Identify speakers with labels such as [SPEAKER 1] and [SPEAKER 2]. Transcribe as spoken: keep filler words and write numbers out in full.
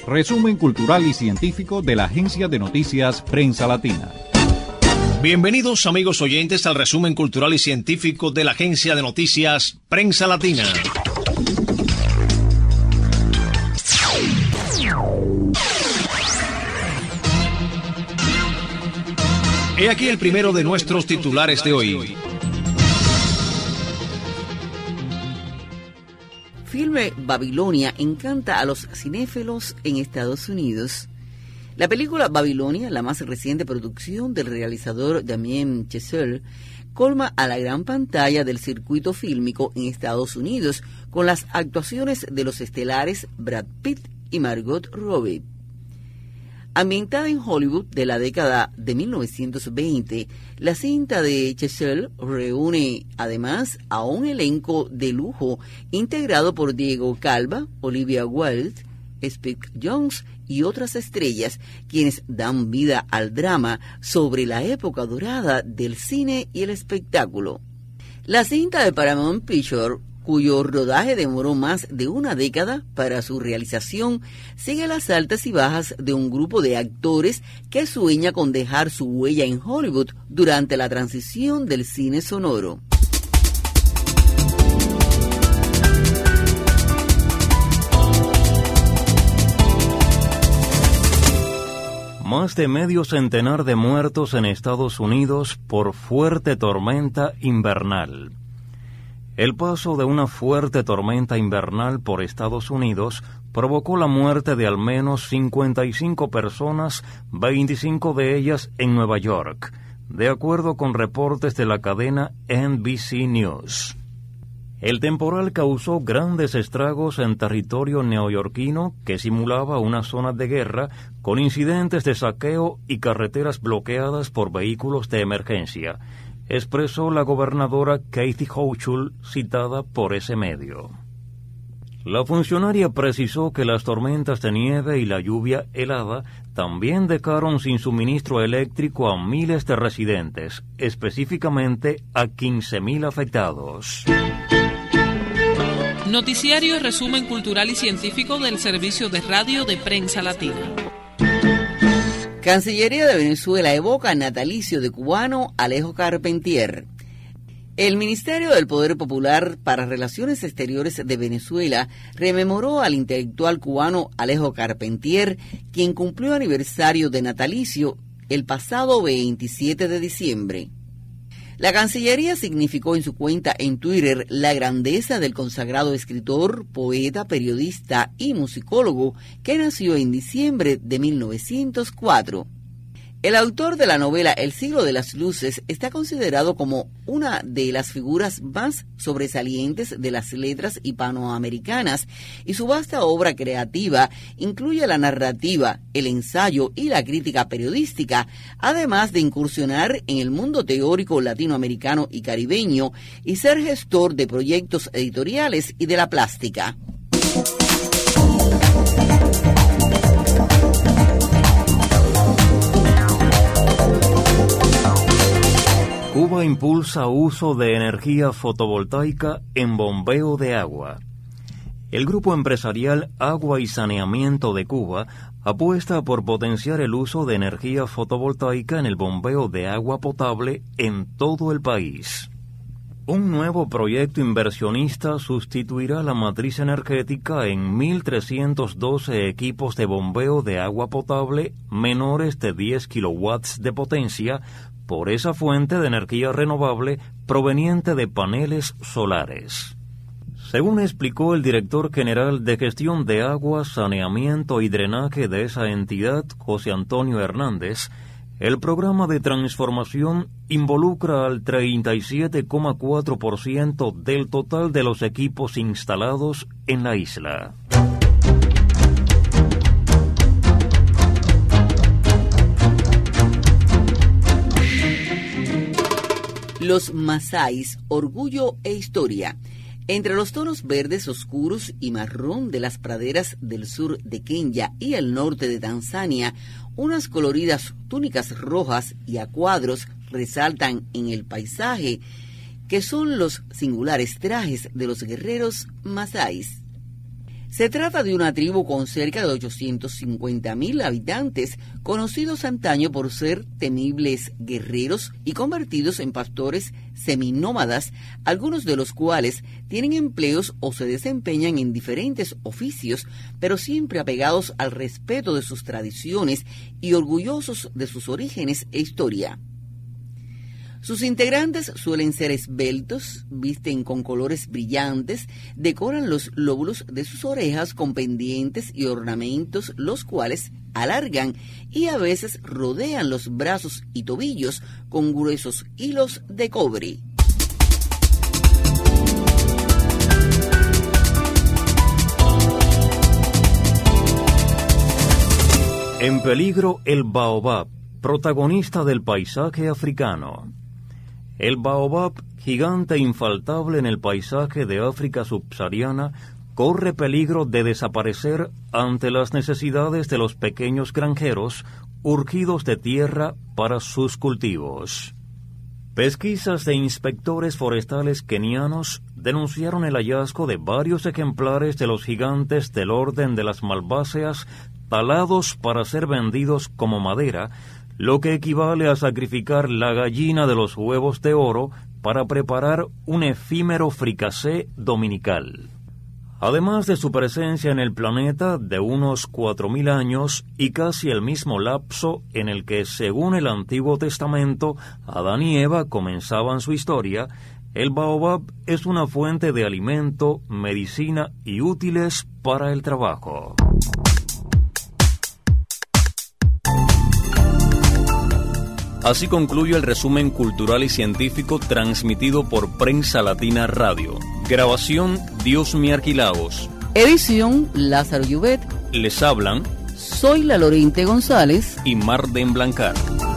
[SPEAKER 1] Resumen cultural y científico de la agencia de noticias Prensa Latina.
[SPEAKER 2] Bienvenidos, amigos oyentes, al resumen cultural y científico de la agencia de noticias Prensa Latina. He aquí el primero de nuestros titulares de hoy.
[SPEAKER 3] Filme Babilonia encanta a los cinéfilos en Estados Unidos. La película Babilonia, la más reciente producción del realizador Damien Chazelle, colma a la gran pantalla del circuito fílmico en Estados Unidos con las actuaciones de los estelares Brad Pitt y Margot Robbie. Ambientada en Hollywood de la década de mil novecientos veinte, la cinta de Chazelle reúne además a un elenco de lujo integrado por Diego Calva, Olivia Wilde, Spike Jonze y otras estrellas, quienes dan vida al drama sobre la época dorada del cine y el espectáculo. La cinta de Paramount Pictures, cuyo rodaje demoró más de una década para su realización, sigue las altas y bajas de un grupo de actores que sueña con dejar su huella en Hollywood durante la transición del cine sonoro.
[SPEAKER 4] Más de medio centenar de muertos en Estados Unidos por fuerte tormenta invernal. El paso de una fuerte tormenta invernal por Estados Unidos provocó la muerte de al menos cincuenta y cinco personas, veinticinco de ellas en Nueva York, de acuerdo con reportes de la cadena N B C News. El temporal causó grandes estragos en territorio neoyorquino que simulaba una zona de guerra, con incidentes de saqueo y carreteras bloqueadas por vehículos de emergencia, expresó la gobernadora Kathy Hochul, citada por ese medio. La funcionaria precisó que las tormentas de nieve y la lluvia helada también dejaron sin suministro eléctrico a miles de residentes, específicamente a quince mil afectados.
[SPEAKER 5] Noticiario y resumen cultural y científico del Servicio de Radio de Prensa Latina.
[SPEAKER 3] Cancillería de Venezuela evoca natalicio de cubano Alejo Carpentier. El Ministerio del Poder Popular para Relaciones Exteriores de Venezuela rememoró al intelectual cubano Alejo Carpentier, quien cumplió aniversario de natalicio el pasado veintisiete de diciembre. La Cancillería significó en su cuenta en Twitter la grandeza del consagrado escritor, poeta, periodista y musicólogo que nació en diciembre de mil novecientos cuatro. El autor de la novela El siglo de las luces está considerado como una de las figuras más sobresalientes de las letras hispanoamericanas, y su vasta obra creativa incluye la narrativa, el ensayo y la crítica periodística, además de incursionar en el mundo teórico latinoamericano y caribeño y ser gestor de proyectos editoriales y de la plástica.
[SPEAKER 4] Cuba impulsa uso de energía fotovoltaica en bombeo de agua. El grupo empresarial Agua y Saneamiento de Cuba apuesta por potenciar el uso de energía fotovoltaica en el bombeo de agua potable en todo el país. Un nuevo proyecto inversionista sustituirá la matriz energética en mil trescientos doce equipos de bombeo de agua potable menores de diez kilowatts de potencia por esa fuente de energía renovable proveniente de paneles solares. Según explicó el director general de Gestión de Agua, Saneamiento y Drenaje de esa entidad, José Antonio Hernández, el programa de transformación involucra al treinta y siete coma cuatro por ciento del total de los equipos instalados en la isla.
[SPEAKER 3] Los masáis, orgullo e historia. Entre los tonos verdes oscuros y marrón de las praderas del sur de Kenia y el norte de Tanzania, unas coloridas túnicas rojas y a cuadros resaltan en el paisaje, que son los singulares trajes de los guerreros masáis. Se trata de una tribu con cerca de ochocientos cincuenta mil habitantes, conocidos antaño por ser temibles guerreros y convertidos en pastores seminómadas, algunos de los cuales tienen empleos o se desempeñan en diferentes oficios, pero siempre apegados al respeto de sus tradiciones y orgullosos de sus orígenes e historia. Sus integrantes suelen ser esbeltos, visten con colores brillantes, decoran los lóbulos de sus orejas con pendientes y ornamentos, los cuales alargan y a veces rodean los brazos y tobillos con gruesos hilos de cobre.
[SPEAKER 4] En peligro el baobab, protagonista del paisaje africano. El baobab, gigante infaltable en el paisaje de África subsahariana, corre peligro de desaparecer ante las necesidades de los pequeños granjeros urgidos de tierra para sus cultivos. Pesquisas de inspectores forestales kenianos denunciaron el hallazgo de varios ejemplares de los gigantes del orden de las malváceas talados para ser vendidos como madera, lo que equivale a sacrificar la gallina de los huevos de oro para preparar un efímero fricasé dominical. Además de su presencia en el planeta de unos cuatro mil años y casi el mismo lapso en el que, según el Antiguo Testamento, Adán y Eva comenzaban su historia, el baobab es una fuente de alimento, medicina y útiles para el trabajo. Así concluye el resumen cultural y científico transmitido por Prensa Latina Radio. Grabación Diosmi Arquilaos.
[SPEAKER 3] Edición Lázaro Llubet.
[SPEAKER 4] Les hablan
[SPEAKER 3] Soy la Lorente González
[SPEAKER 4] y Marden Blancar.